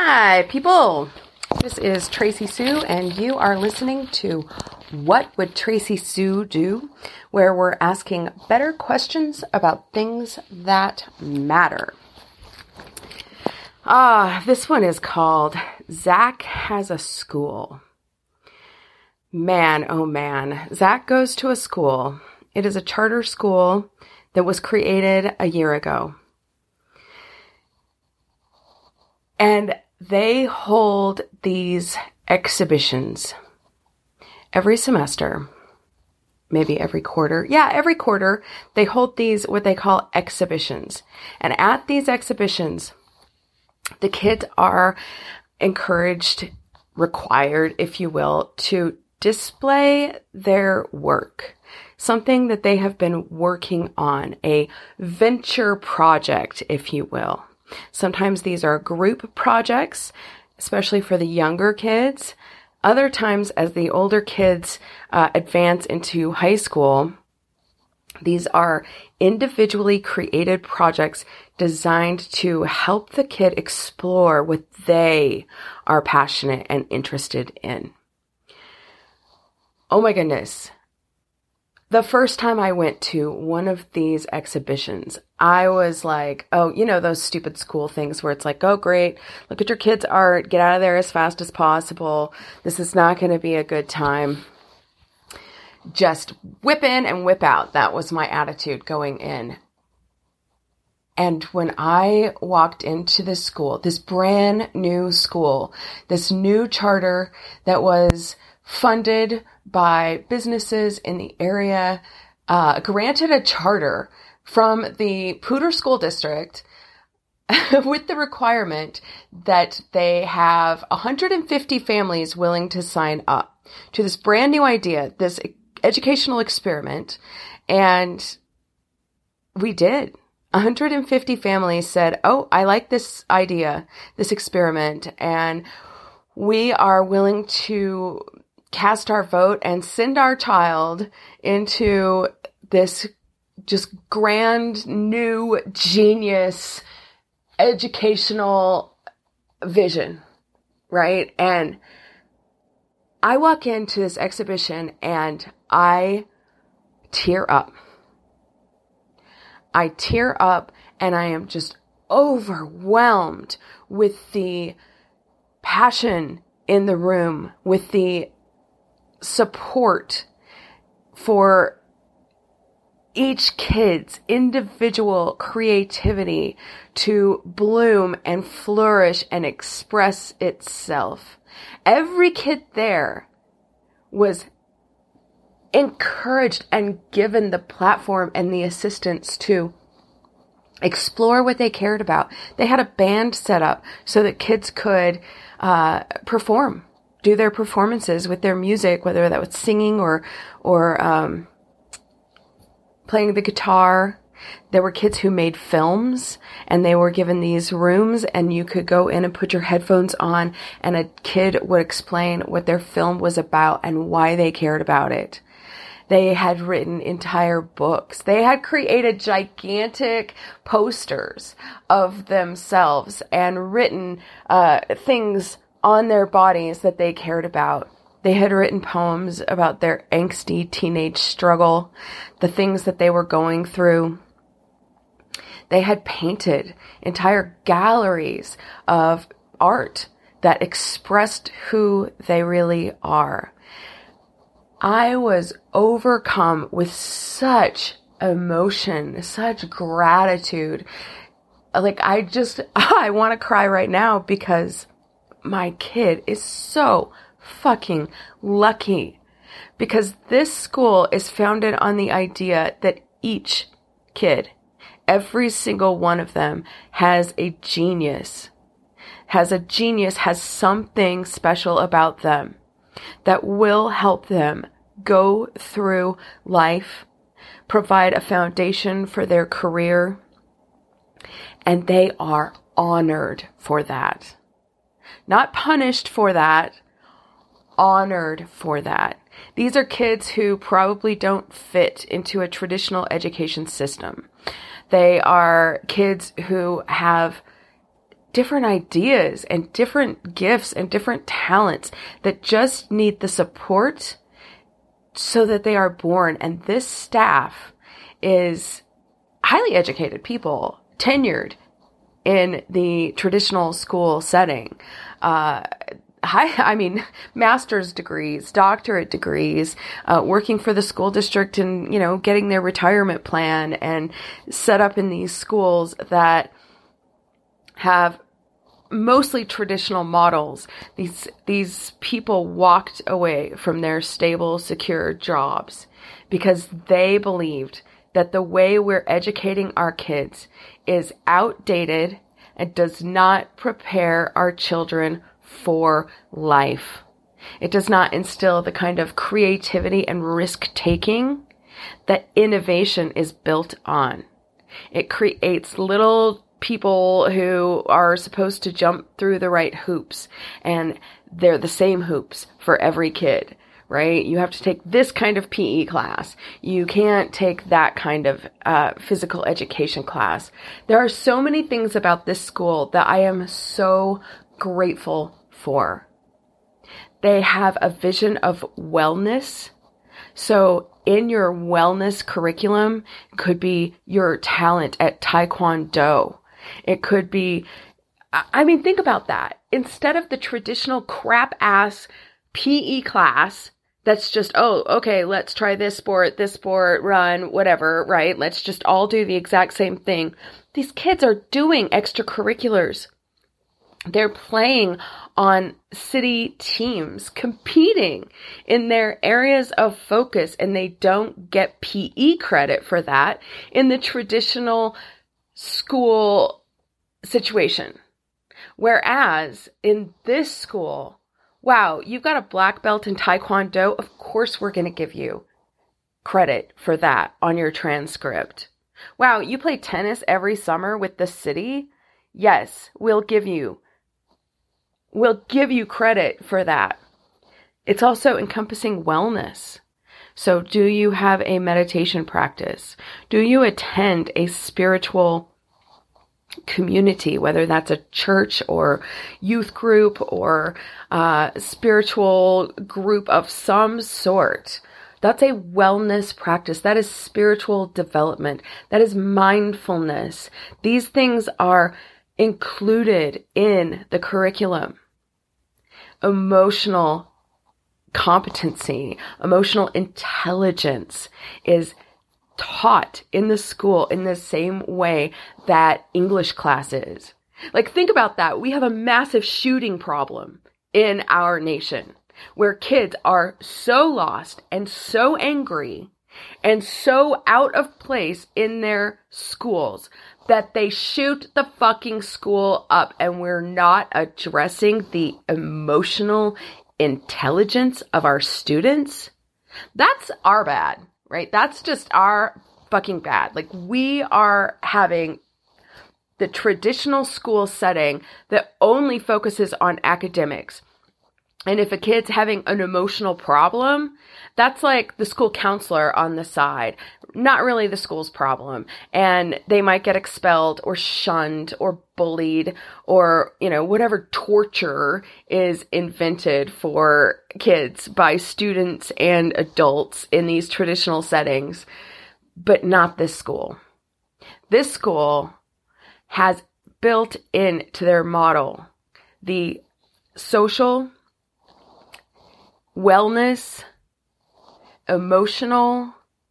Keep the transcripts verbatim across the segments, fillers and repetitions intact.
Hi, people. This is Tracy Sue, and you are listening to What Would Tracy Sue Do?, where we're asking better questions about things that matter. Ah, this one is called Zach Has a School. Man, oh man, Zach goes to a school. It is a charter school that was created a year ago. And they hold these exhibitions every semester, maybe every quarter. Yeah, every quarter they hold these, what they call exhibitions. And at these exhibitions, the kids are encouraged, required, if you will, to display their work, something that they have been working on, a venture project, if you will. Sometimes these are group projects, especially for the younger kids. Other times, as the older kids uh, advance into high school, these are individually created projects designed to help the kid explore what they are passionate and interested in. Oh my goodness. The first time I went to one of these exhibitions, I was like, oh, you know, those stupid school things where it's like, oh, great, look at your kids' art, get out of there as fast as possible. This is not going to be a good time. Just whip in and whip out. That was my attitude going in. And when I walked into this school, this brand new school, this new charter that was funded by businesses in the area, uh, granted a charter from the Poudre School District with the requirement that they have one hundred fifty families willing to sign up to this brand new idea, this educational experiment. And we did. one hundred fifty families said, oh, I like this idea, this experiment, and we are willing to cast our vote and send our child into this just grand new genius educational vision, right? And I walk into this exhibition and I tear up. I tear up and I am just overwhelmed with the passion in the room, with the support for each kid's individual creativity to bloom and flourish and express itself. Every kid there was encouraged and given the platform and the assistance to explore what they cared about. They had a band set up so that kids could uh, perform. do their performances with their music, whether that was singing or, or, um, playing the guitar. There were kids who made films and they were given these rooms and you could go in and put your headphones on and a kid would explain what their film was about and why they cared about it. They had written entire books. They had created gigantic posters of themselves and written, uh, things on their bodies that they cared about. They had written poems about their angsty teenage struggle, the things that they were going through. They had painted entire galleries of art that expressed who they really are. I was overcome with such emotion, such gratitude. Like I just, I want to cry right now because my kid is so fucking lucky, because this school is founded on the idea that each kid, every single one of them, has a genius, has a genius, has something special about them that will help them go through life, provide a foundation for their career, and they are honored for that. Not punished for that, honored for that. These are kids who probably don't fit into a traditional education system. They are kids who have different ideas and different gifts and different talents that just need the support so that they are born. And this staff is highly educated people, tenured in the traditional school setting. Uh, high, I mean, master's degrees, doctorate degrees, uh, working for the school district and, you know, getting their retirement plan and set up in these schools that have mostly traditional models. These, these people walked away from their stable, secure jobs because they believed that the way we're educating our kids is outdated and does not prepare our children for life. It does not instill the kind of creativity and risk-taking that innovation is built on. It creates little people who are supposed to jump through the right hoops, and they're the same hoops for every kid. Right? You have to take this kind of P E class. You can't take that kind of uh, physical education class. There are so many things about this school that I am so grateful for. They have a vision of wellness. So in your wellness curriculum could be your talent at Taekwondo. It could be, I mean, think about that. Instead of the traditional crap ass P E class, that's just, oh, okay, let's try this sport, this sport, run, whatever, right? Let's just all do the exact same thing. These kids are doing extracurriculars. They're playing on city teams, competing in their areas of focus, and they don't get P E credit for that in the traditional school situation. Whereas in this school, wow, you've got a black belt in Taekwondo. Of course, we're going to give you credit for that on your transcript. Wow, you play tennis every summer with the city? Yes, we'll give you, we'll give you credit for that. It's also encompassing wellness. So do you have a meditation practice? Do you attend a spiritual community, whether that's a church or youth group or uh, spiritual group of some sort? That's a wellness practice. That is spiritual development. That is mindfulness. These things are included in the curriculum. Emotional competency, emotional intelligence is taught in the school in the same way that English class is. Like, think about that. We have a massive shooting problem in our nation where kids are so lost and so angry and so out of place in their schools that they shoot the fucking school up, and we're not addressing the emotional intelligence of our students. That's our bad. Right? That's just our fucking bad. Like, we are having the traditional school setting that only focuses on academics. And if a kid's having an emotional problem, that's like the school counselor on the side, not really the school's problem. And they might get expelled or shunned or bullied or, you know, whatever torture is invented for kids by students and adults in these traditional settings, but not this school. This school has built into their model the social, wellness, emotional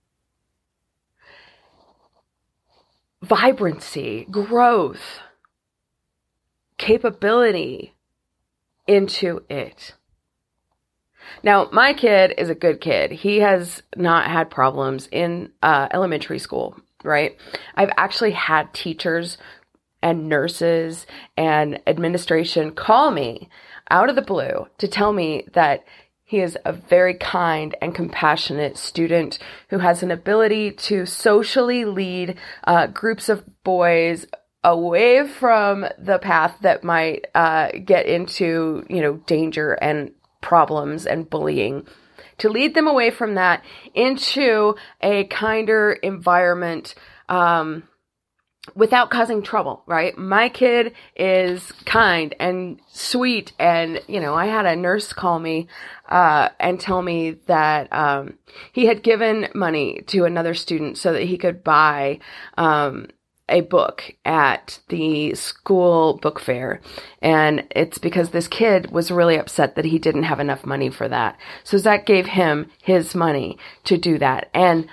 vibrancy, growth, capability into it. Now, my kid is a good kid. He has not had problems in uh, elementary school, right? I've actually had teachers and nurses and administration call me out of the blue to tell me that he is a very kind and compassionate student who has an ability to socially lead uh, groups of boys away from the path that might uh, get into, you know, danger and problems and bullying, to lead them away from that into a kinder environment, um, without causing trouble, right? My kid is kind and sweet. And, you know, I had a nurse call me, uh, and tell me that, um, he had given money to another student so that he could buy, um, a book at the school book fair. And it's because this kid was really upset that he didn't have enough money for that. So Zach gave him his money to do that. And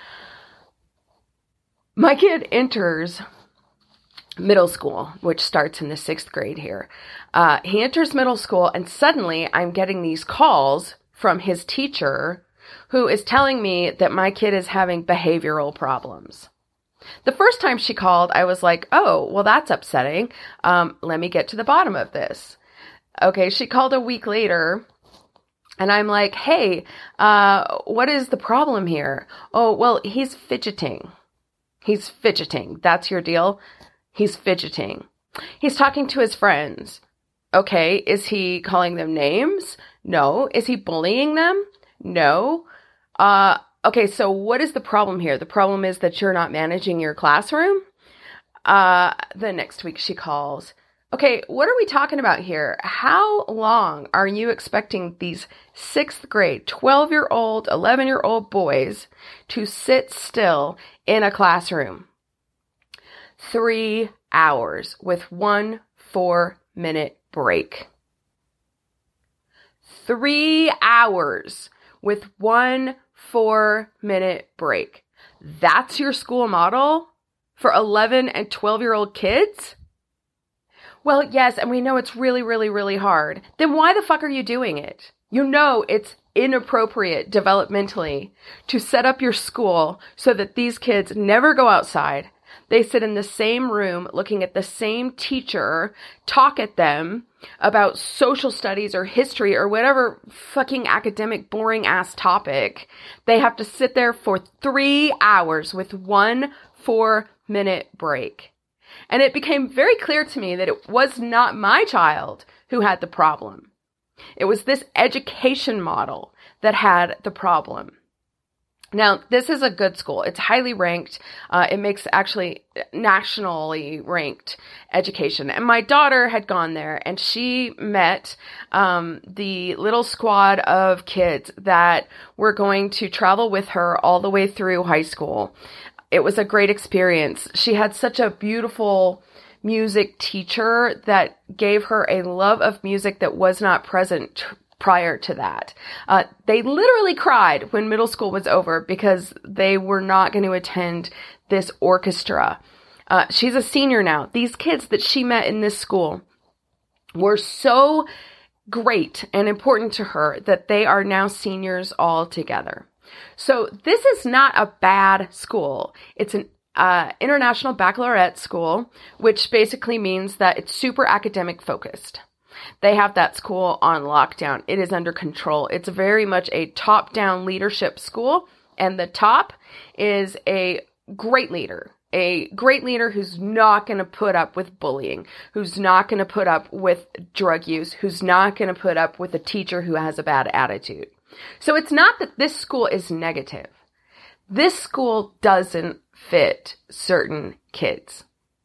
my kid enters middle school, which starts in the sixth grade here. Uh, he enters middle school, and suddenly I'm getting these calls from his teacher who is telling me that my kid is having behavioral problems. The first time she called, I was like, oh, well, that's upsetting. Um, let me get to the bottom of this. Okay, she called a week later, and I'm like, hey, uh, what is the problem here? Oh, well, he's fidgeting. He's fidgeting. That's your deal? He's fidgeting. He's talking to his friends. Okay, is he calling them names? No. Is he bullying them? No. Uh, okay, so what is the problem here? The problem is that you're not managing your classroom? Uh, the next week she calls. Okay, what are we talking about here? How long are you expecting these sixth grade, twelve-year-old, eleven-year-old boys to sit still in a classroom? Three hours with one four-minute break. Three hours with one four-minute break. That's your school model for eleven and twelve-year-old kids? Well, yes, and we know it's really, really, really hard. Then why the fuck are you doing it? You know it's inappropriate developmentally to set up your school so that these kids never go outside. They sit in the same room looking at the same teacher, talk at them about social studies or history or whatever fucking academic boring ass topic. They have to sit there for three hours with one four minute break. And it became very clear to me that it was not my child who had the problem. It was this education model that had the problem. Now, this is a good school. It's highly ranked. Uh, it makes actually nationally ranked education. And my daughter had gone there, and she met um, the little squad of kids that were going to travel with her all the way through high school. It was a great experience. She had such a beautiful music teacher that gave her a love of music that was not present prior to that. Uh, they literally cried when middle school was over because they were not going to attend this orchestra. Uh, she's a senior now. These kids that she met in this school were so great and important to her that they are now seniors all together. So this is not a bad school. It's an uh, international baccalaureate school, which basically means that it's super academic focused. They have that school on lockdown. It is under control. It's very much a top-down leadership school, and the top is a great leader. A great leader who's not going to put up with bullying, who's not going to put up with drug use, who's not going to put up with a teacher who has a bad attitude. So it's not that this school is negative. This school doesn't fit certain kids.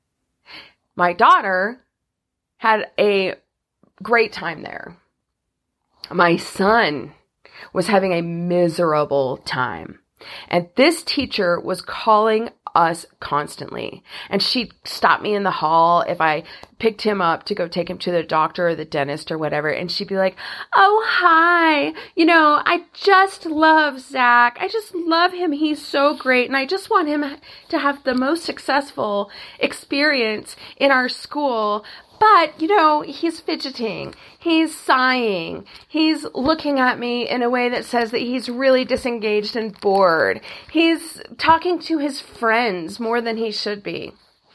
My daughter had a great time there. My son was having a miserable time. And this teacher was calling us constantly. And she'd stop me in the hall if I picked him up to go take him to the doctor or the dentist or whatever. And she'd be like, oh, hi. You know, I just love Zach. I just love him. He's so great. And I just want him to have the most successful experience in our school. But, you know, he's fidgeting, he's sighing, he's looking at me in a way that says that he's really disengaged and bored. He's talking to his friends more than he should be.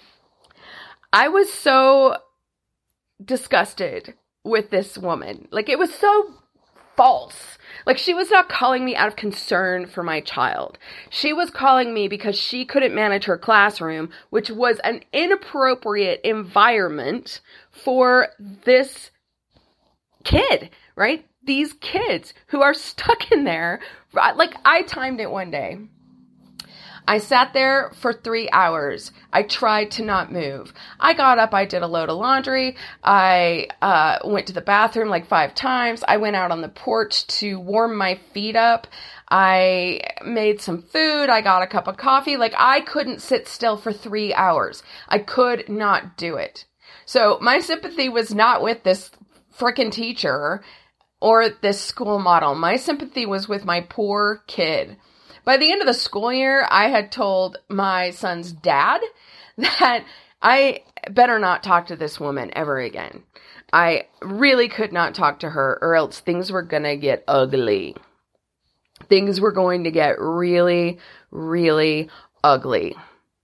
I was so disgusted with this woman. Like, it was so false. Like, she was not calling me out of concern for my child. She was calling me because she couldn't manage her classroom, which was an inappropriate environment for this kid, right? These kids who are stuck in there. Like, I timed it one day. I sat there for three hours. I tried to not move. I got up. I did a load of laundry. I uh, went to the bathroom like five times. I went out on the porch to warm my feet up. I made some food. I got a cup of coffee. Like, I couldn't sit still for three hours. I could not do it. So my sympathy was not with this frickin' teacher or this school model. My sympathy was with my poor kid. By the end of the school year, I had told my son's dad that I better not talk to this woman ever again. I really could not talk to her, or else things were going to get ugly. Things were going to get really, really ugly.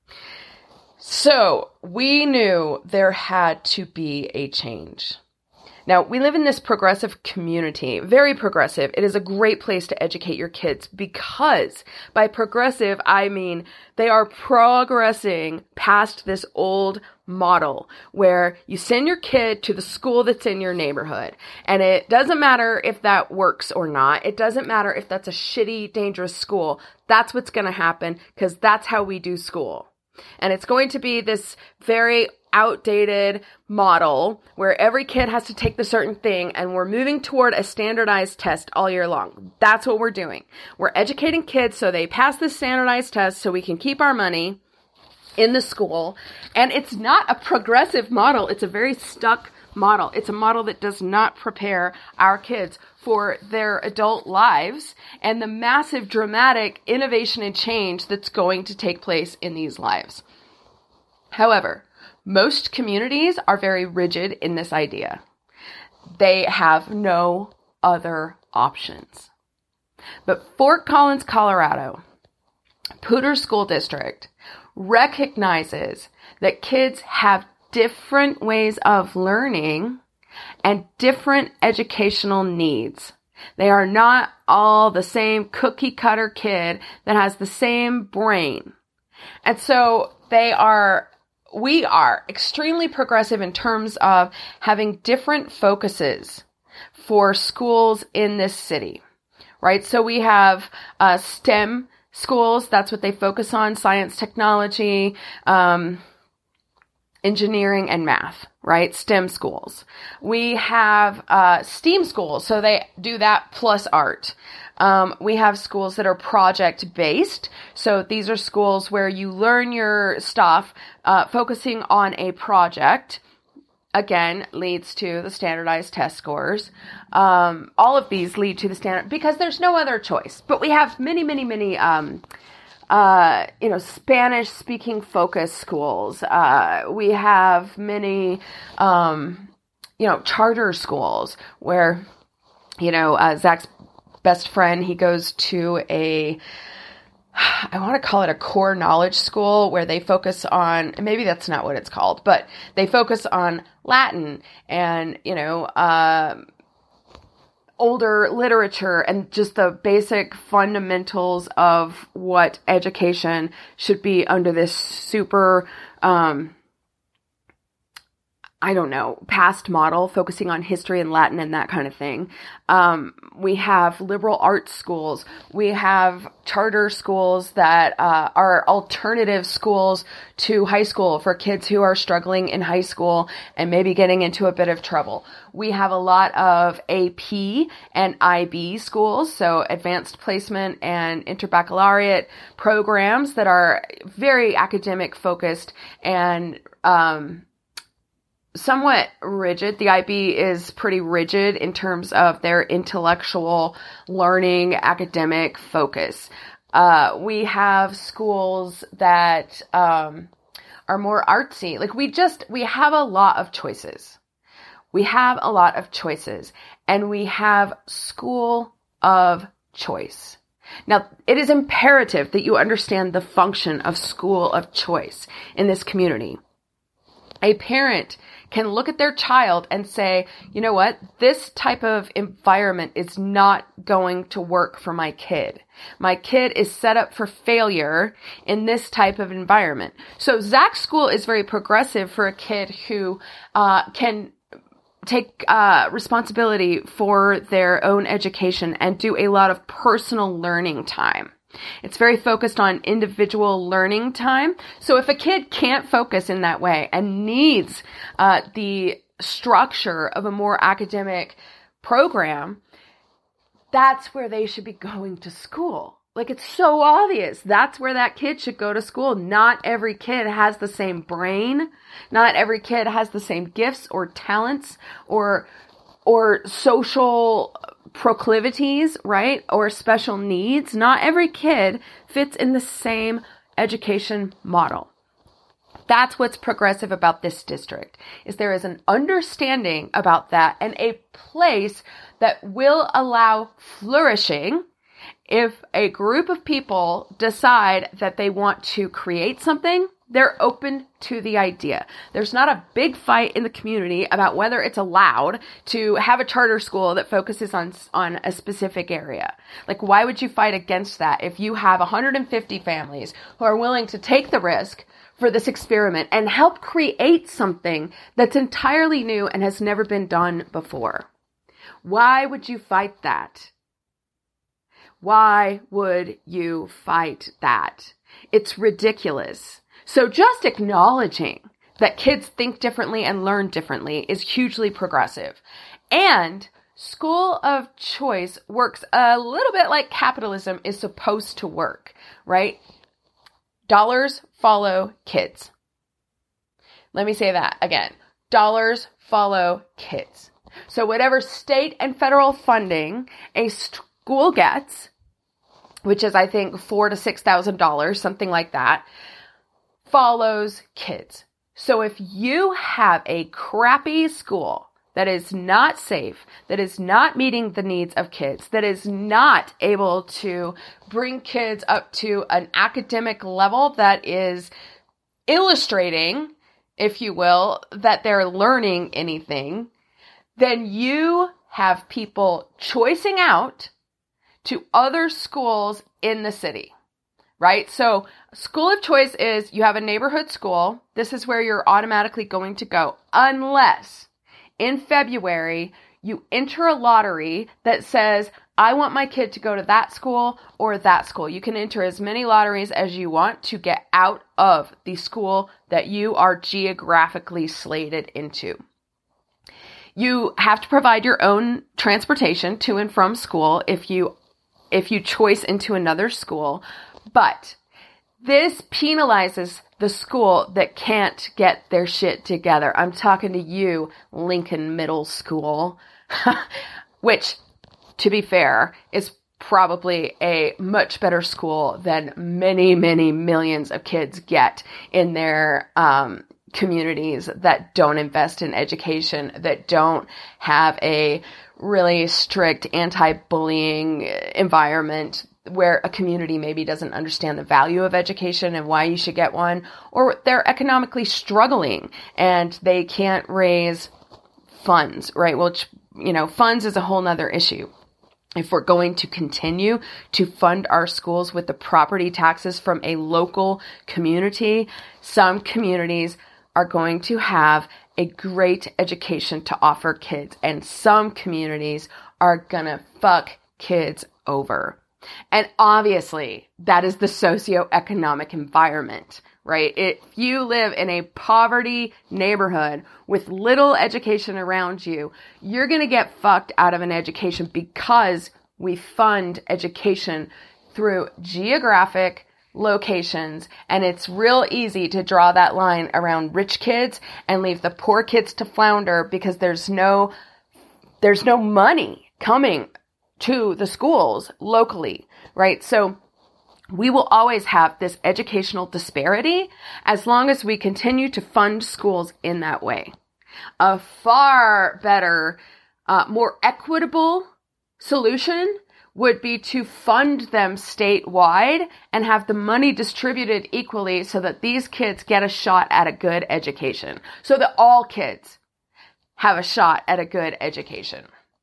So we knew there had to be a change. Now, we live in this progressive community, very progressive. It is a great place to educate your kids because by progressive, I mean they are progressing past this old model where you send your kid to the school that's in your neighborhood. And it doesn't matter if that works or not. It doesn't matter if that's a shitty, dangerous school. That's what's going to happen because that's how we do school. And it's going to be this very outdated model where every kid has to take the certain thing, and we're moving toward a standardized test all year long. That's what we're doing. We're educating kids so they pass this standardized test so we can keep our money in the school. And it's not a progressive model. It's a very stuck model. It's a model that does not prepare our kids for their adult lives and the massive dramatic innovation and change that's going to take place in these lives. However, most communities are very rigid in this idea. They have no other options. But Fort Collins, Colorado, Poudre School District recognizes that kids have different ways of learning and different educational needs. They are not all the same cookie cutter kid that has the same brain. And so they are, we are extremely progressive in terms of having different focuses for schools in this city, right? So we have uh, STEM schools. That's what they focus on: science, technology, um, engineering, and math, right? STEM schools. We have uh, STEAM schools, so they do that plus art. Um, we have schools that are project-based, so these are schools where you learn your stuff uh, focusing on a project. Again, leads to the standardized test scores. Um, all of these lead to the standard because there's no other choice. But we have many, many, many um, Uh, you know, Spanish-speaking focus schools. Uh, we have many, um, you know, charter schools where, you know, uh, Zach's best friend, he goes to a, I want to call it a core knowledge school where they focus on, maybe that's not what it's called, but they focus on Latin and, you know, uh, older literature and just the basic fundamentals of what education should be under this super, um, I don't know, past model, focusing on history and Latin and that kind of thing. Um, we have liberal arts schools. We have charter schools that uh, are alternative schools to high school for kids who are struggling in high school and maybe getting into a bit of trouble. We have a lot of A P and I B schools, so advanced placement and interbaccalaureate programs that are very academic focused and um somewhat rigid. The I B is pretty rigid in terms of their intellectual learning, academic focus. Uh, we have schools that um, are more artsy. Like we just, we have a lot of choices. We have a lot of choices and we have school of choice. Now, it is imperative that you understand the function of school of choice in this community. A parent can look at their child and say, you know what, this type of environment is not going to work for my kid. My kid is set up for failure in this type of environment. So Zach's school is very progressive for a kid who uh, can take uh, responsibility for their own education and do a lot of personal learning time. It's very focused on individual learning time. So if a kid can't focus in that way and needs uh, the structure of a more academic program, that's where they should be going to school. Like, it's so obvious. That's where that kid should go to school. Not every kid has the same brain. Not every kid has the same gifts or talents or or social proclivities, right? Or special needs. Not every kid fits in the same education model. That's what's progressive about this district, is there is an understanding about that and a place that will allow flourishing if a group of people decide that they want to create something. They're open to the idea. There's not a big fight in the community about whether it's allowed to have a charter school that focuses on, on a specific area. Like, why would you fight against that if you have one hundred fifty families who are willing to take the risk for this experiment and help create something that's entirely new and has never been done before? Why would you fight that? Why would you fight that? It's ridiculous. So just acknowledging that kids think differently and learn differently is hugely progressive. And school of choice works a little bit like capitalism is supposed to work, right? Dollars follow kids. Let me say that again. Dollars follow kids. So whatever state and federal funding a school gets, which is, I think, four to six thousand dollars, something like that, follows kids. So if you have a crappy school that is not safe, that is not meeting the needs of kids, that is not able to bring kids up to an academic level that is illustrating, if you will, that they're learning anything, then you have people choicing out to other schools in the city, right? So school of choice is you have a neighborhood school. This is where you're automatically going to go unless in February you enter a lottery that says, I want my kid to go to that school or that school. You can enter as many lotteries as you want to get out of the school that you are geographically slated into. You have to provide your own transportation to and from school if you if you choice into another school, but this penalizes the school that can't get their shit together. I'm talking to you, Lincoln Middle School, which, to be fair, is probably a much better school than many, many millions of kids get in their um, communities that don't invest in education, that don't have a really strict anti-bullying environment where a community maybe doesn't understand the value of education and why you should get one, or they're economically struggling and they can't raise funds, right? Which, you know, funds is a whole nother issue. If we're going to continue to fund our schools with the property taxes from a local community, some communities are going to have a great education to offer kids, and some communities are gonna fuck kids over. And obviously, that is the socioeconomic environment, right? If you live in a poverty neighborhood with little education around you, you're gonna get fucked out of an education because we fund education through geographic locations, and it's real easy to draw that line around rich kids and leave the poor kids to flounder because there's no there's no money coming to the schools locally, right? So we will always have this educational disparity as long as we continue to fund schools in that way. A far better, uh, more equitable solution would be to fund them statewide and have the money distributed equally so that these kids get a shot at a good education. So that all kids have a shot at a good education.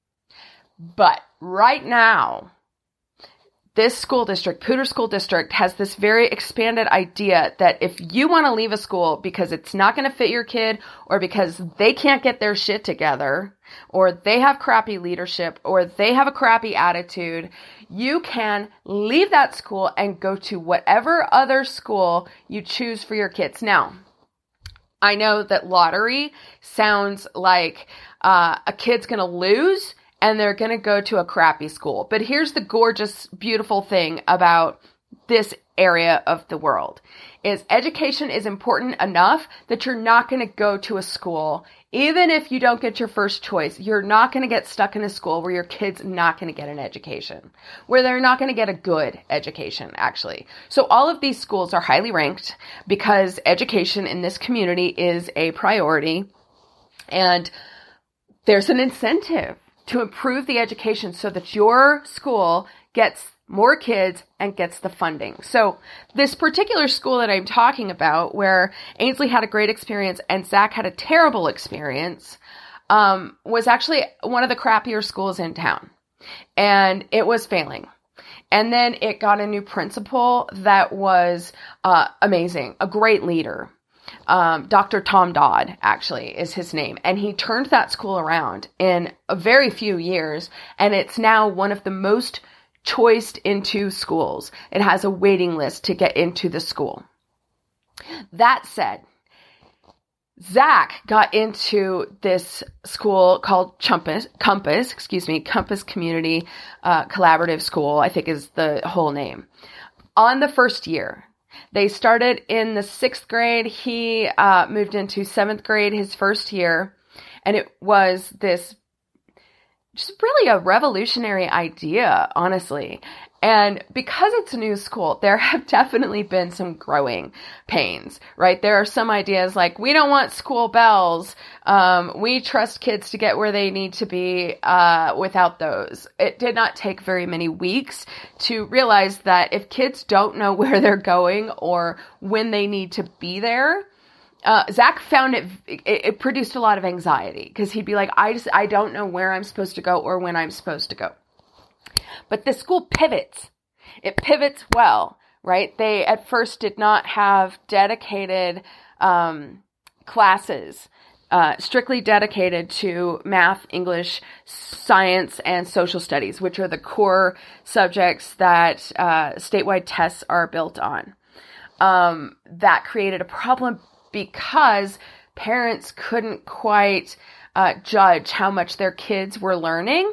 But right now, this school district, Poudre School District, has this very expanded idea that if you want to leave a school because it's not going to fit your kid or because they can't get their shit together, or they have crappy leadership, or they have a crappy attitude, you can leave that school and go to whatever other school you choose for your kids. Now, I know that lottery sounds like uh, a kid's going to lose and they're going to go to a crappy school. But here's the gorgeous, beautiful thing about this area of the world is education is important enough that you're not going to go to a school, even if you don't get your first choice, you're not going to get stuck in a school where your kid's not going to get an education, where they're not going to get a good education, actually. So all of these schools are highly ranked because education in this community is a priority, and there's an incentive to improve the education so that your school gets more kids and gets the funding. So this particular school that I'm talking about, where Ainsley had a great experience and Zach had a terrible experience, um, was actually one of the crappier schools in town. And it was failing. And then it got a new principal that was uh, amazing, a great leader. Um, Doctor Tom Dodd, actually, is his name. And he turned that school around in a very few years. And it's now one of the most choiced into schools. It has a waiting list to get into the school. That said, Zach got into this school called Compass, Compass, excuse me, Compass Community uh, Collaborative School, I think is the whole name. On the first year, they started in the sixth grade. He uh, moved into seventh grade his first year, and it was this just really a revolutionary idea, honestly. And because it's a new school, there have definitely been some growing pains, right? There are some ideas like, we don't want school bells. Um, we trust kids to get where they need to be uh, without those. It did not take very many weeks to realize that if kids don't know where they're going or when they need to be there, Uh, Zach found it, it, it produced a lot of anxiety because he'd be like, I just, I don't know where I'm supposed to go or when I'm supposed to go. But the school pivots. It pivots well, right? They at first did not have dedicated, um, classes, uh, strictly dedicated to math, English, science, and social studies, which are the core subjects that, uh, statewide tests are built on. Um, that created a problem because parents couldn't quite uh, judge how much their kids were learning.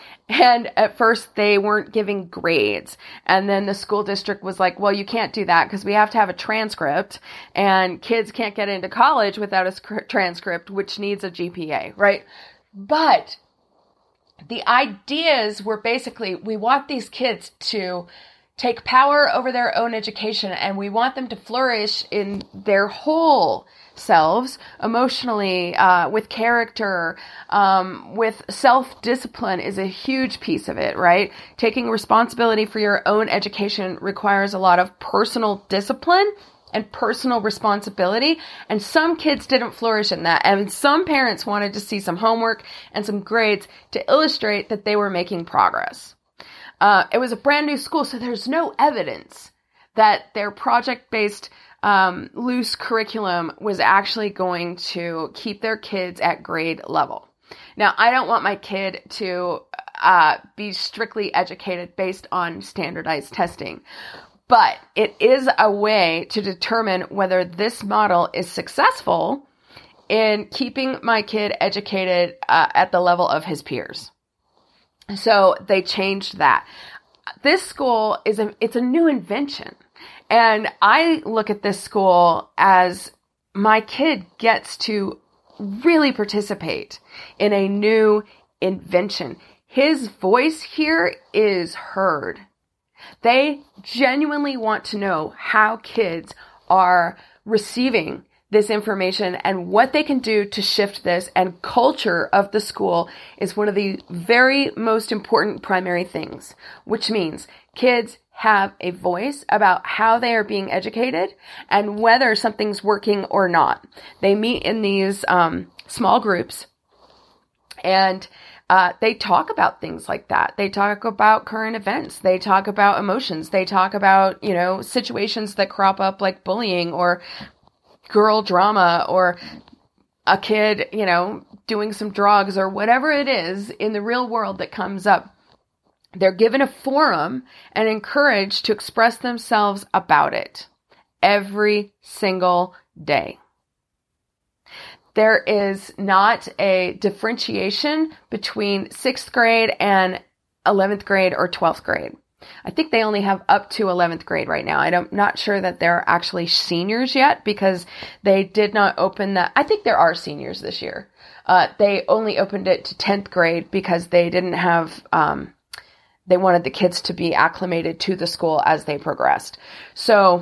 And at first they weren't giving grades. And then the school district was like, well, you can't do that because we have to have a transcript and kids can't get into college without a sc- transcript, which needs a G P A, right? But the ideas were basically, we want these kids to take power over their own education, and we want them to flourish in their whole selves, emotionally, uh, with character, um, with self-discipline is a huge piece of it, right? Taking responsibility for your own education requires a lot of personal discipline and personal responsibility, and some kids didn't flourish in that, and some parents wanted to see some homework and some grades to illustrate that they were making progress. Uh, it was a brand new school, so there's no evidence that their project-based um, loose curriculum was actually going to keep their kids at grade level. Now, I don't want my kid to uh, be strictly educated based on standardized testing, but it is a way to determine whether this model is successful in keeping my kid educated uh, at the level of his peers. So they changed that. This school is a, it's a new invention. And I look at this school as my kid gets to really participate in a new invention. His voice here is heard. They genuinely want to know how kids are receiving this information and what they can do to shift this, and culture of the school is one of the very most important primary things, which means kids have a voice about how they are being educated and whether something's working or not. They meet in these um, small groups and uh, they talk about things like that. They talk about current events. They talk about emotions. They talk about, you know, situations that crop up like bullying or girl drama or a kid, you know, doing some drugs or whatever it is in the real world that comes up, they're given a forum and encouraged to express themselves about it every single day. There is not a differentiation between sixth grade and eleventh grade or twelfth grade. I think they only have up to eleventh grade right now. I'm not sure that they're actually seniors yet because they did not open that. I think there are seniors this year. Uh, they only opened it to tenth grade because they didn't have, um, they wanted the kids to be acclimated to the school as they progressed. So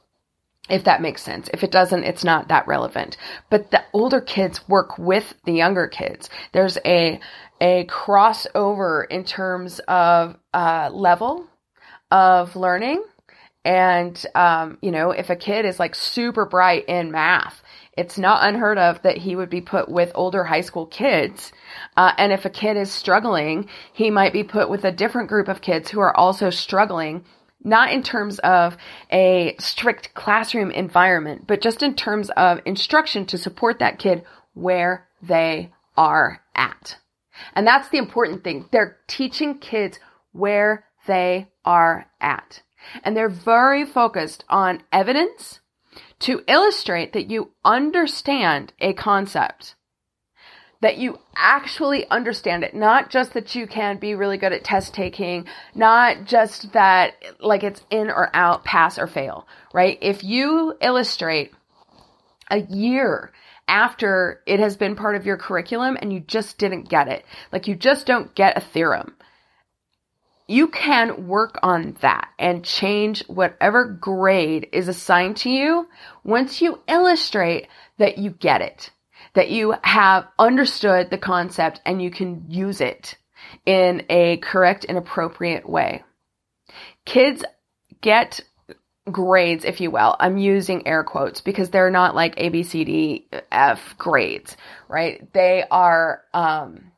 if that makes sense. If it doesn't, it's not that relevant. But the older kids work with the younger kids. There's a a crossover in terms of uh, level of learning. And, um, you know, if a kid is like super bright in math, it's not unheard of that he would be put with older high school kids. Uh, and if a kid is struggling, he might be put with a different group of kids who are also struggling, not in terms of a strict classroom environment, but just in terms of instruction to support that kid where they are at. And that's the important thing. They're teaching kids where they are at. And they're very focused on evidence to illustrate that you understand a concept, that you actually understand it, not just that you can be really good at test taking, not just that like it's in or out, pass or fail, right? If you illustrate a year after it has been part of your curriculum and you just didn't get it, like you just don't get a theorem, you can work on that and change whatever grade is assigned to you once you illustrate that you get it, that you have understood the concept and you can use it in a correct and appropriate way. Kids get grades, if you will. I'm using air quotes because they're not like A, B, C, D, F grades, right? They are, um,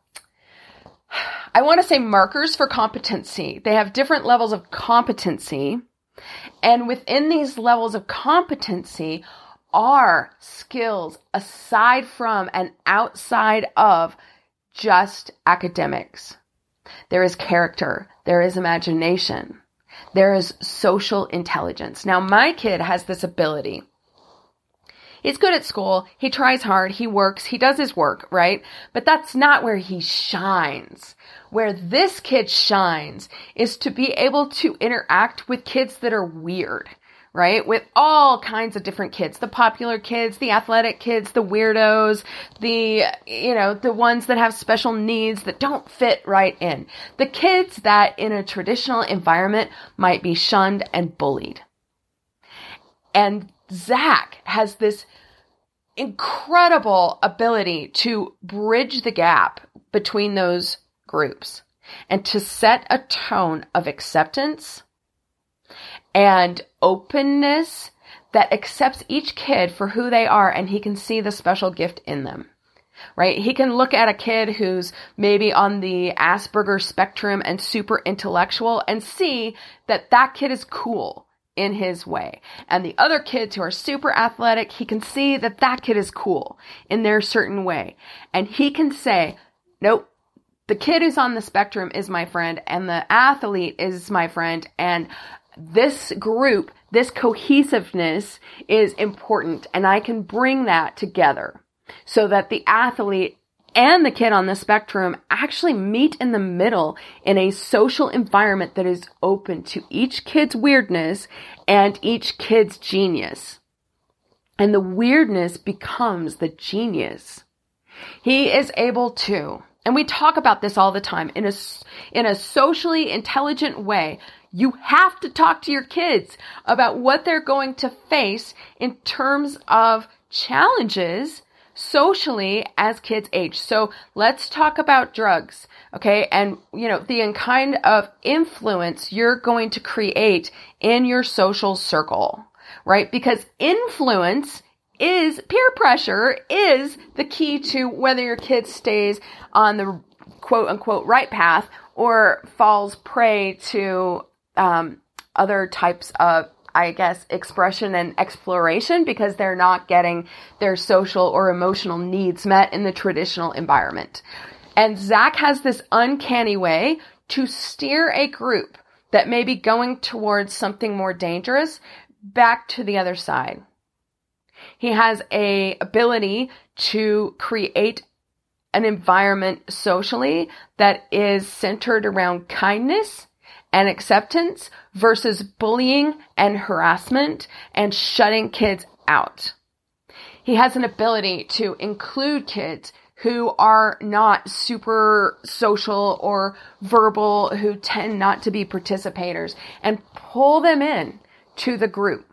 I want to say markers for competency. They have different levels of competency. And within these levels of competency are skills aside from and outside of just academics. There is character. There is imagination. There is social intelligence. Now, my kid has this ability. He's good at school. He tries hard. He works. He does his work, right? But that's not where he shines. Where this kid shines is to be able to interact with kids that are weird, right? With all kinds of different kids, the popular kids, the athletic kids, the weirdos, the, you know, the ones that have special needs that don't fit right in. The kids that in a traditional environment might be shunned and bullied. And Zach has this incredible ability to bridge the gap between those groups and to set a tone of acceptance and openness that accepts each kid for who they are, and he can see the special gift in them, right? He can look at a kid who's maybe on the Asperger spectrum and super intellectual and see that that kid is cool in his way. And the other kids who are super athletic, he can see that that kid is cool in their certain way. And he can say, nope, the kid who's on the spectrum is my friend and the athlete is my friend, and this group, this cohesiveness is important, and I can bring that together so that the athlete and the kid on the spectrum actually meet in the middle in a social environment that is open to each kid's weirdness and each kid's genius. And the weirdness becomes the genius. He is able to, and we talk about this all the time, in a, in a socially intelligent way. You have to talk to your kids about what they're going to face in terms of challenges socially as kids age. So let's talk about drugs, okay? And, you know, the kind of influence you're going to create in your social circle, right? Because influence is, peer pressure is the key to whether your kid stays on the quote unquote right path or falls prey to um, other types of I guess, expression and exploration because they're not getting their social or emotional needs met in the traditional environment. And Zach has this uncanny way to steer a group that may be going towards something more dangerous back to the other side. He has a ability to create an environment socially that is centered around kindness and acceptance versus bullying and harassment and shutting kids out. He has an ability to include kids who are not super social or verbal, who tend not to be participators, and pull them in to the group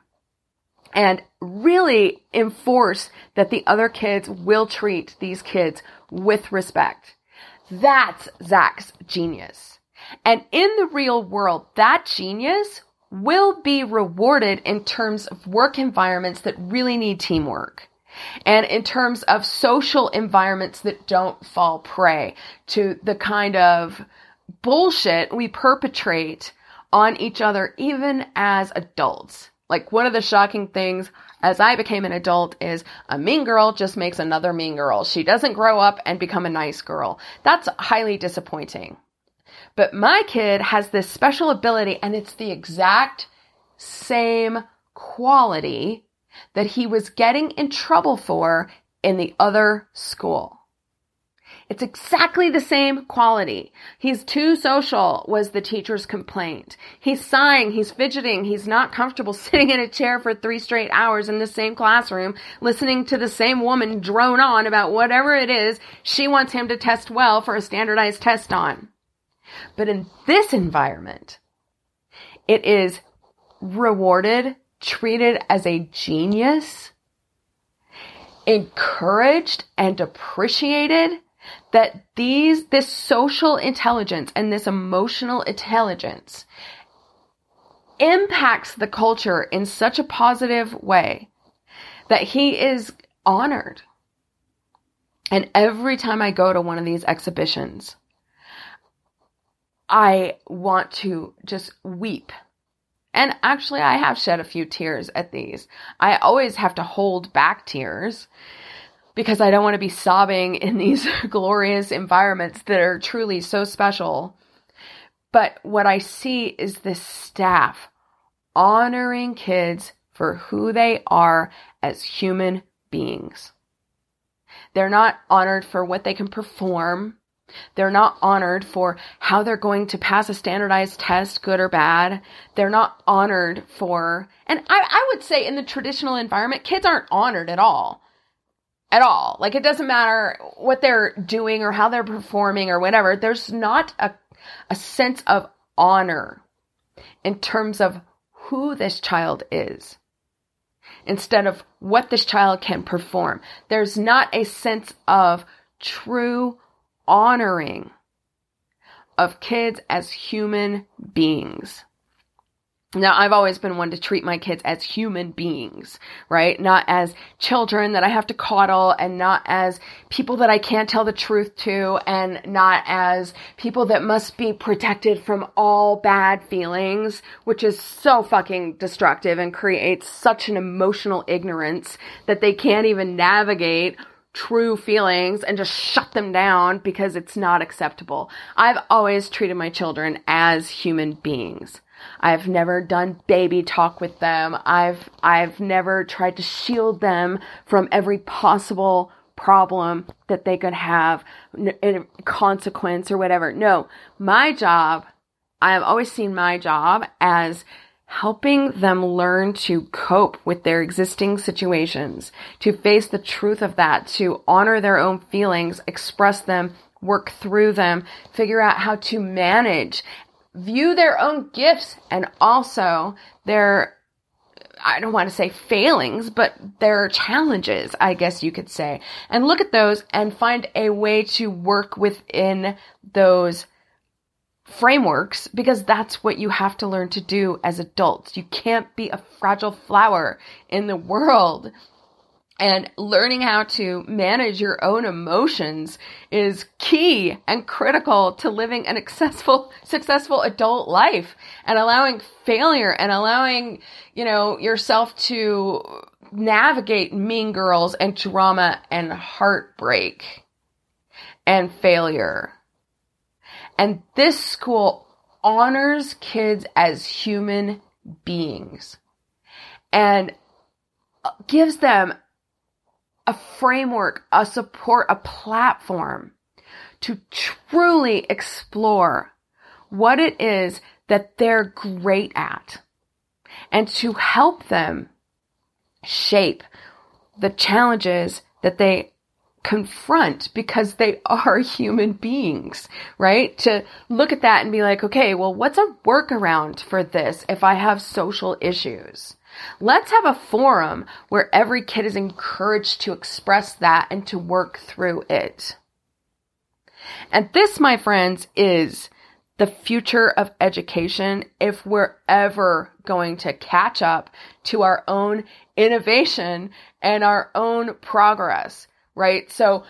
and really enforce that the other kids will treat these kids with respect. That's Zach's genius. And in the real world, that genius will be rewarded in terms of work environments that really need teamwork. And in terms of social environments that don't fall prey to the kind of bullshit we perpetrate on each other, even as adults. Like, one of the shocking things as I became an adult is a mean girl just makes another mean girl. She doesn't grow up and become a nice girl. That's highly disappointing. But my kid has this special ability, and it's the exact same quality that he was getting in trouble for in the other school. It's exactly the same quality. He's too social, was the teacher's complaint. He's sighing, he's fidgeting, he's not comfortable sitting in a chair for three straight hours in the same classroom, listening to the same woman drone on about whatever it is she wants him to test well for a standardized test on. But in this environment, it is rewarded, treated as a genius, encouraged and appreciated, that these, this social intelligence and this emotional intelligence impacts the culture in such a positive way that he is honored. And every time I go to one of these exhibitions, I want to just weep. And actually, I have shed a few tears at these. I always have to hold back tears because I don't want to be sobbing in these glorious environments that are truly so special. But what I see is this staff honoring kids for who they are as human beings. They're not honored for what they can perform. They're not honored for how they're going to pass a standardized test, good or bad. They're not honored for, and I, I would say in the traditional environment, kids aren't honored at all. At all. Like, it doesn't matter what they're doing or how they're performing or whatever. There's not a, a sense of honor in terms of who this child is, instead of what this child can perform. There's not a sense of true honoring of kids as human beings. Now, I've always been one to treat my kids as human beings, right? Not as children that I have to coddle, and not as people that I can't tell the truth to, and not as people that must be protected from all bad feelings, which is so fucking destructive and creates such an emotional ignorance that they can't even navigate true feelings and just shut them down because it's not acceptable. I've always treated my children as human beings. I've never done baby talk with them. I've I've never tried to shield them from every possible problem that they could have, n- consequence or whatever. No, my job, I have always seen my job as helping them learn to cope with their existing situations, to face the truth of that, to honor their own feelings, express them, work through them, figure out how to manage, view their own gifts and also their, I don't want to say failings, but their challenges, I guess you could say, and look at those and find a way to work within those frameworks, because that's what you have to learn to do as adults. You can't be a fragile flower in the world And learning how to manage your own emotions is key and critical to living an successful, successful adult life and allowing failure and allowing, you know, yourself to navigate mean girls and drama and heartbreak and failure. And this school honors kids as human beings and gives them a framework, a support, a platform to truly explore what it is that they're great at and to help them shape the challenges that they confront because they are human beings, right? To look at that and be like, okay, well, what's a workaround for this if I have social issues? Let's have a forum where every kid is encouraged to express that and to work through it. And this, my friends, is the future of education if we're ever going to catch up to our own innovation and our own progress, right? So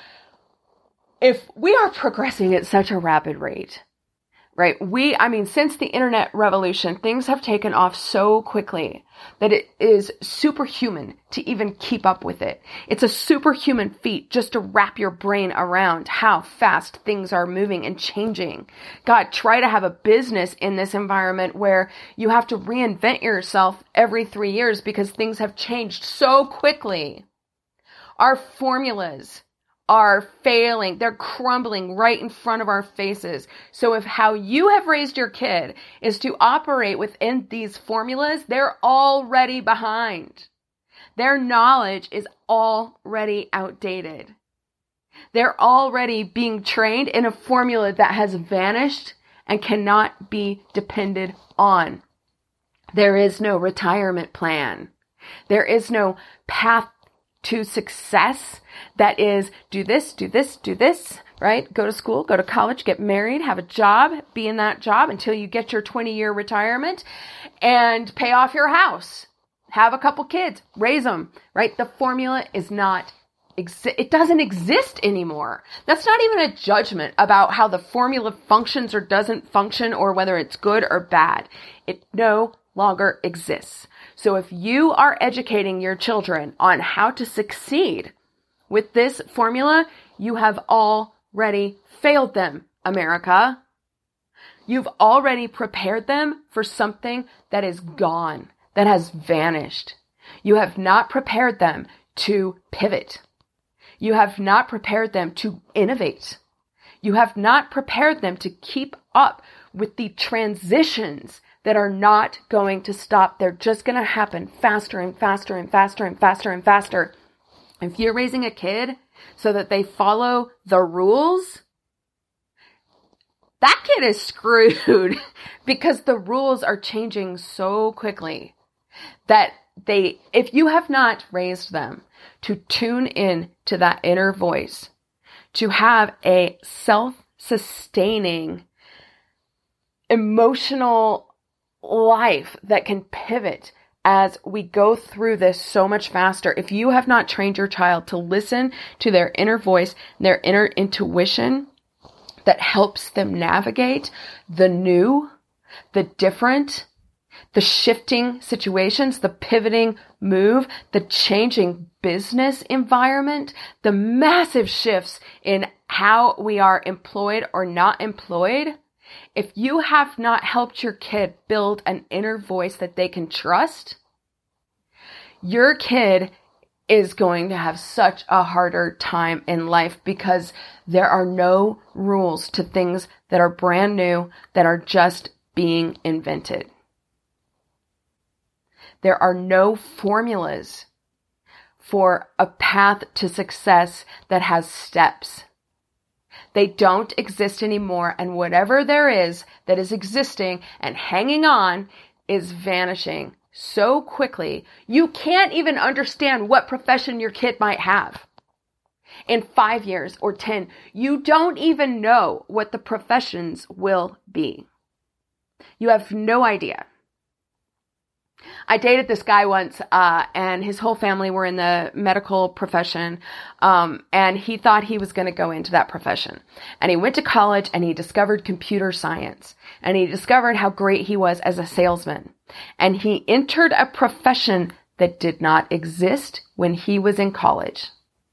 if we are progressing at such a rapid rate, right? We, I mean, since the internet revolution, things have taken off so quickly that it is superhuman to even keep up with it. It's a superhuman feat just to wrap your brain around how fast things are moving and changing. God, try to have a business in this environment where you have to reinvent yourself every three years because things have changed so quickly. Our formulas are failing. They're crumbling right in front of our faces. So if how you have raised your kid is to operate within these formulas, they're already behind. Their knowledge is already outdated. They're already being trained in a formula that has vanished and cannot be depended on. There is no retirement plan. There is no path to success that is do this, do this, do this, right? Go to school, go to college, get married, have a job, be in that job until you get your twenty-year retirement and pay off your house. Have a couple kids, raise them, right? The formula is not, exi- it doesn't exist anymore. That's not even a judgment about how the formula functions or doesn't function or whether it's good or bad. It no longer exists. So if you are educating your children on how to succeed with this formula, you have already failed them, America. You've already prepared them for something that is gone, that has vanished. You have not prepared them to pivot. You have not prepared them to innovate. You have not prepared them to keep up with the transitions that are not going to stop. They're just going to happen faster and faster and faster and faster and faster. If you're raising a kid so that they follow the rules, that kid is screwed because the rules are changing so quickly that they, if you have not raised them to tune in to that inner voice, to have a self-sustaining emotional life that can pivot as we go through this so much faster. If you have not trained your child to listen to their inner voice, their inner intuition that helps them navigate the new, the different, the shifting situations, the pivoting move, the changing business environment, the massive shifts in how we are employed or not employed, if you have not helped your kid build an inner voice that they can trust, your kid is going to have such a harder time in life because there are no rules to things that are brand new, that are just being invented. There are no formulas for a path to success that has steps. They don't exist anymore, and whatever there is that is existing and hanging on is vanishing so quickly, you can't even understand what profession your kid might have. In five years or ten, you don't even know what the professions will be. You have no idea. I dated this guy once, uh, and his whole family were in the medical profession, um, and he thought he was going to go into that profession. And he went to college and he discovered computer science, and he discovered how great he was as a salesman. And he entered a profession that did not exist when he was in college.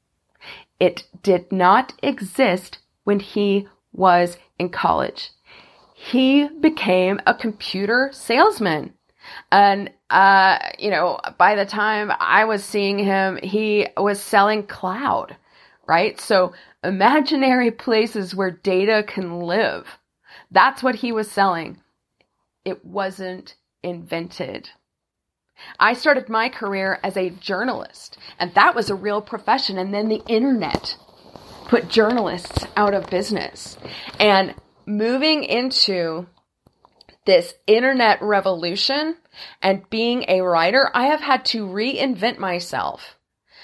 It did not exist when he was in college. He became a computer salesman. And, uh, you know, by the time I was seeing him, he was selling cloud, right? So imaginary places where data can live. That's what he was selling. It wasn't invented. I started my career as a journalist, and that was a real profession. And then the internet put journalists out of business. And moving into this internet revolution and being a writer, I have had to reinvent myself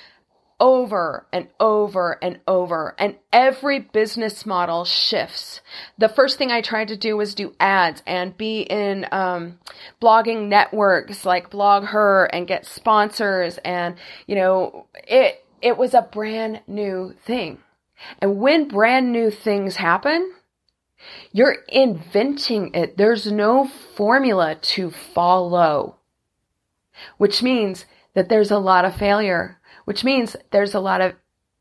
over and over and over. And every business model shifts. The first thing I tried to do was do ads and be in um, blogging networks like BlogHer and get sponsors. And, you know, it it was a brand new thing. And when brand new things happen, you're inventing it. There's no formula to follow, which means that there's a lot of failure, which means there's a lot of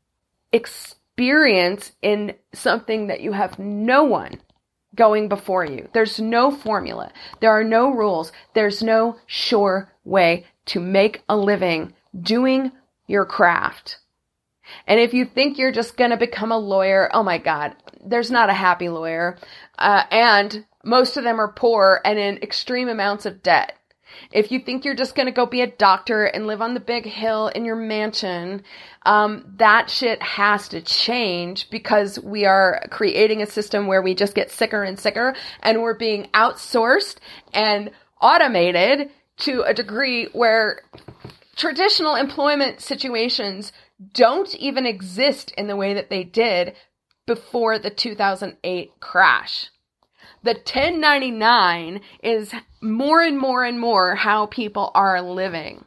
experience in something that you have no one going before you. There's no formula. There are no rules. There's no sure way to make a living doing your craft. And if you think you're just going to become a lawyer, oh my God, there's not a happy lawyer. Uh, and most of them are poor and in extreme amounts of debt. If you think you're just going to go be a doctor and live on the big hill in your mansion, um, that shit has to change, because we are creating a system where we just get sicker and sicker, and we're being outsourced and automated to a degree where traditional employment situations don't even exist in the way that they did before the two thousand eight crash. The ten ninety-nine is more and more and more how people are living.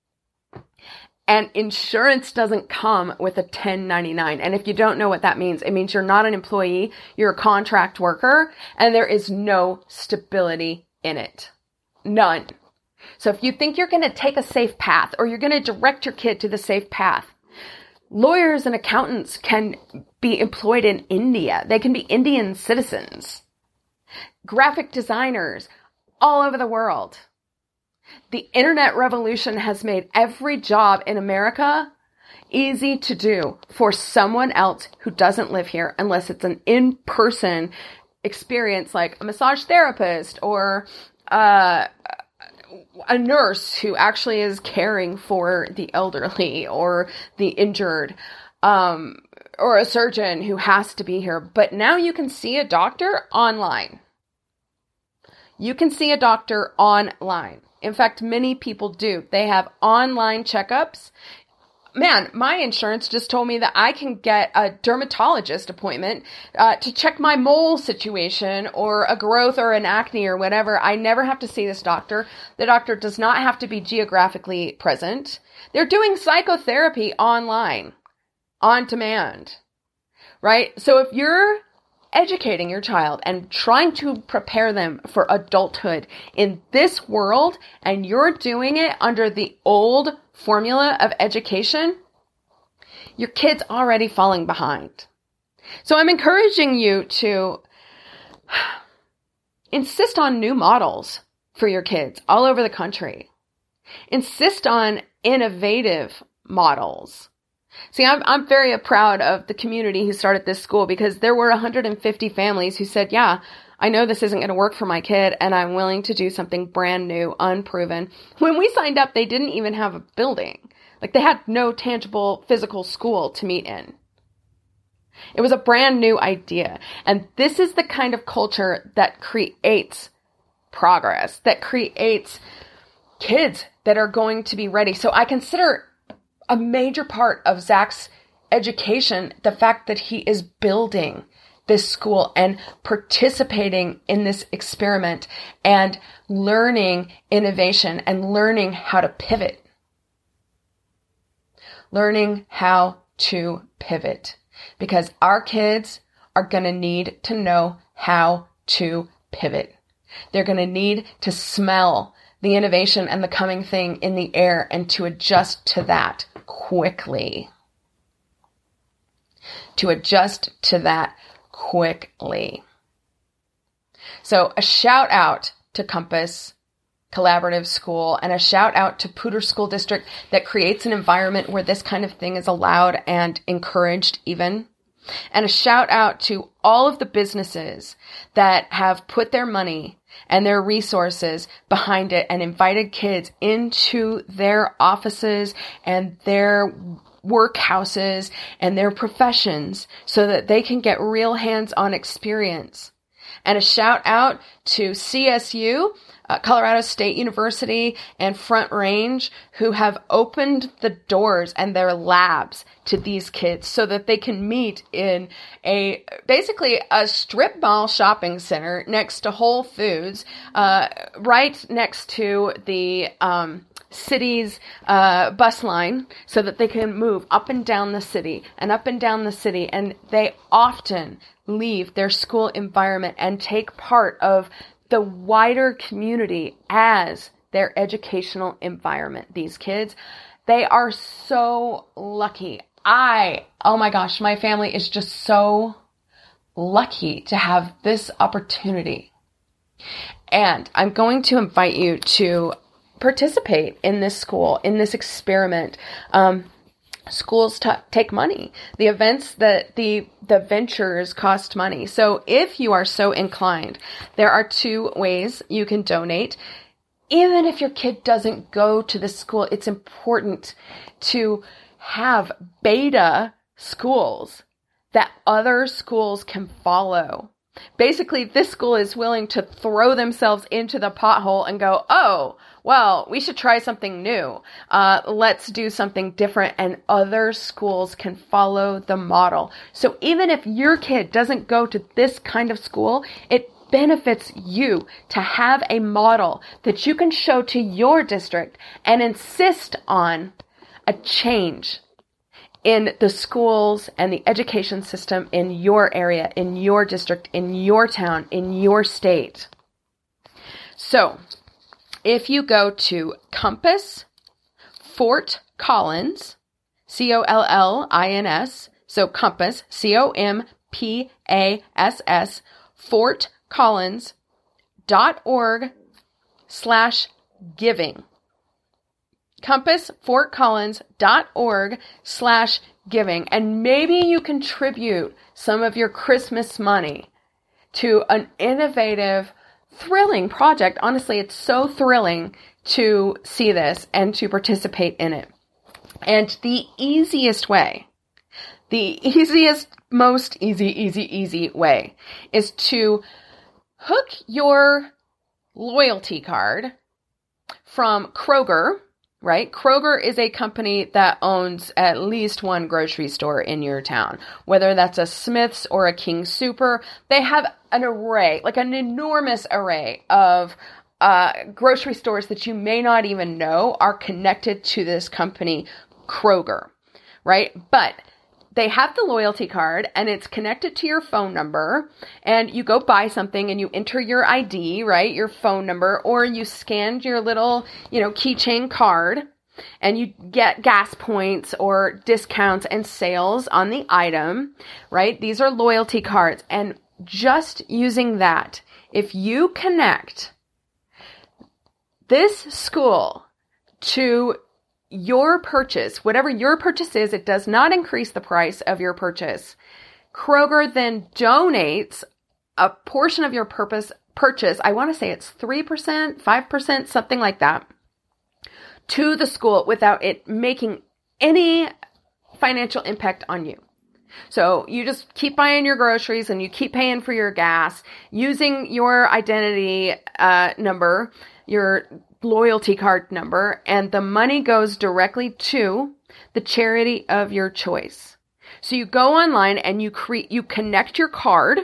And insurance doesn't come with a ten ninety-nine. And if you don't know what that means, it means you're not an employee, you're a contract worker, and there is no stability in it. None. So if you think you're going to take a safe path, or you're going to direct your kid to the safe path, lawyers and accountants can be employed in India. They can be Indian citizens. Graphic designers all over the world. The internet revolution has made every job in America easy to do for someone else who doesn't live here, unless it's an in-person experience like a massage therapist or uh, a nurse who actually is caring for the elderly or the injured, um, or a surgeon who has to be here. But now you can see a doctor online. You can see a doctor online. In fact, many people do. They have online checkups. Man, my insurance just told me that I can get a dermatologist appointment uh, to check my mole situation or a growth or an acne or whatever. I never have to see this doctor. The doctor does not have to be geographically present. They're doing psychotherapy online, on demand, right? So if you're educating your child and trying to prepare them for adulthood in this world, and you're doing it under the old formula of education, your kid's already falling behind. So I'm encouraging you to insist on new models for your kids all over the country. Insist on innovative models. See, I'm I'm very proud of the community who started this school, because there were one hundred fifty families who said, yeah, I know this isn't going to work for my kid, and I'm willing to do something brand new, unproven. When we signed up, they didn't even have a building. Like, they had no tangible physical school to meet in. It was a brand new idea. And this is the kind of culture that creates progress, that creates kids that are going to be ready. So I consider a major part of Zach's education the fact that he is building this school and participating in this experiment and learning innovation and learning how to pivot. Learning how to pivot. Because our kids are going to need to know how to pivot. They're going to need to smell the innovation and the coming thing in the air and to adjust to that quickly. To adjust to that quickly. So a shout out to Compass Collaborative School and a shout out to Poudre School District that creates an environment where this kind of thing is allowed and encouraged even. And a shout out to all of the businesses that have put their money and their resources behind it and invited kids into their offices and their workhouses and their professions so that they can get real hands-on experience. And a shout out to C S U, uh, Colorado State University, and Front Range, who have opened the doors and their labs to these kids so that they can meet in a, basically a strip mall shopping center next to Whole Foods, uh, right next to the, um, city's uh, bus line so that they can move up and down the city and up and down the city. And they often leave their school environment and take part of the wider community as their educational environment. These kids, they are so lucky. I, oh my gosh, my family is just so lucky to have this opportunity. And I'm going to invite you to participate in this school, in this experiment. Um, schools t- take money. The events, that the the ventures cost money. So if you are so inclined, there are two ways you can donate. Even if your kid doesn't go to the school, it's important to have beta schools that other schools can follow. Basically, this school is willing to throw themselves into the pothole and go, oh, well, we should try something new. Uh, let's do something different, and other schools can follow the model. So even if your kid doesn't go to this kind of school, it benefits you to have a model that you can show to your district and insist on a change in the schools and the education system in your area, in your district, in your town, in your state. So, if you go to Compass Fort Collins, C O L L I N S, so Compass, C O M P A S S, Fort Collins dot org slash giving. Compass Fort Collins dot org slash giving. And maybe you contribute some of your Christmas money to an innovative, thrilling project. Honestly, it's so thrilling to see this and to participate in it. And the easiest way, the easiest, most easy, easy, easy way is to hook your loyalty card from Kroger. Right? Kroger is a company that owns at least one grocery store in your town. Whether that's a Smith's or a King Super, they have an array, like an enormous array of uh, grocery stores that you may not even know are connected to this company, Kroger. Right? But they have the loyalty card and it's connected to your phone number, and you go buy something and you enter your I D, right? Your phone number, or you scanned your little, you know, keychain card and you get gas points or discounts and sales on the item, right? These are loyalty cards. And just using that, if you connect this school to your purchase, whatever your purchase is, it does not increase the price of your purchase. Kroger then donates a portion of your purpose purchase, I want to say it's three percent, five percent, something like that, to the school without it making any financial impact on you. So you just keep buying your groceries and you keep paying for your gas using your identity uh, number, your loyalty card number, and the money goes directly to the charity of your choice. So you go online and you create, you connect your card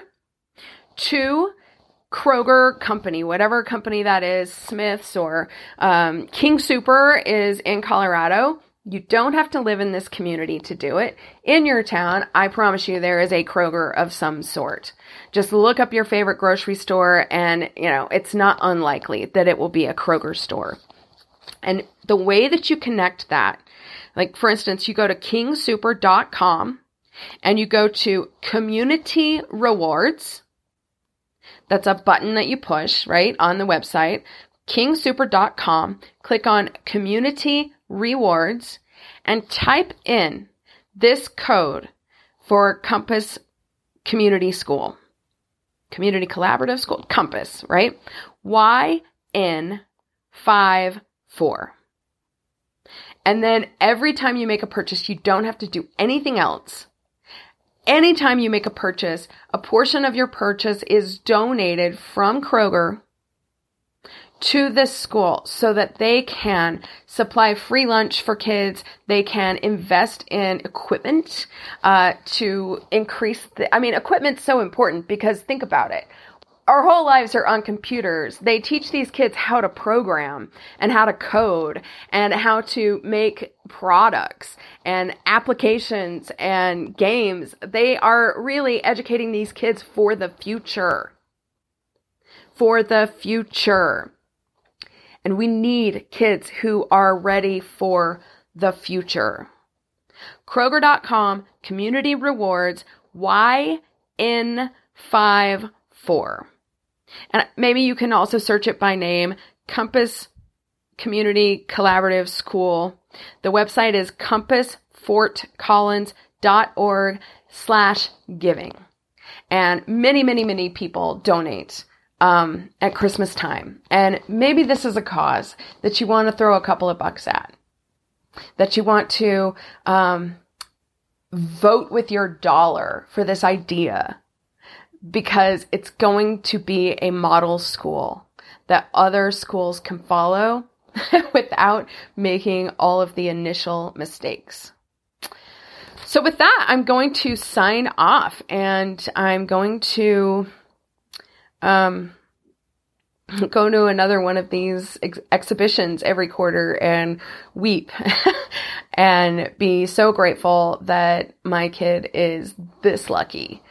to Kroger company, whatever company that is, Smith's or um, King Super is in Colorado. You don't have to live in this community to do it. In your town, I promise you there is a Kroger of some sort. Just look up your favorite grocery store and, you know, it's not unlikely that it will be a Kroger store. And the way that you connect that, like for instance, you go to king super dot com and you go to Community Rewards. That's a button that you push, right, on the website, king super dot com. Click on Community Rewards and type in this code for Compass Community School. Community Collaborative School, Compass, right? Y N five four. And then every time you make a purchase, you don't have to do anything else. Anytime you make a purchase, a portion of your purchase is donated from Kroger to this school so that they can supply free lunch for kids. They can invest in equipment uh, to increase the, I mean, equipment's so important because think about it. Our whole lives are on computers. They teach these kids how to program and how to code and how to make products and applications and games. They are really educating these kids for the future. For the future. And we need kids who are ready for the future. Kroger dot com, Community Rewards, Y N five four. And maybe you can also search it by name, Compass Community Collaborative School. The website is compass fort collins dot org slash giving. And many, many, many people donate um, at Christmas time. And maybe this is a cause that you want to throw a couple of bucks at, that you want to um, vote with your dollar for this idea, because it's going to be a model school that other schools can follow without making all of the initial mistakes. So with that, I'm going to sign off and I'm going to um, go to another one of these ex- exhibitions every quarter and weep and be so grateful that my kid is this lucky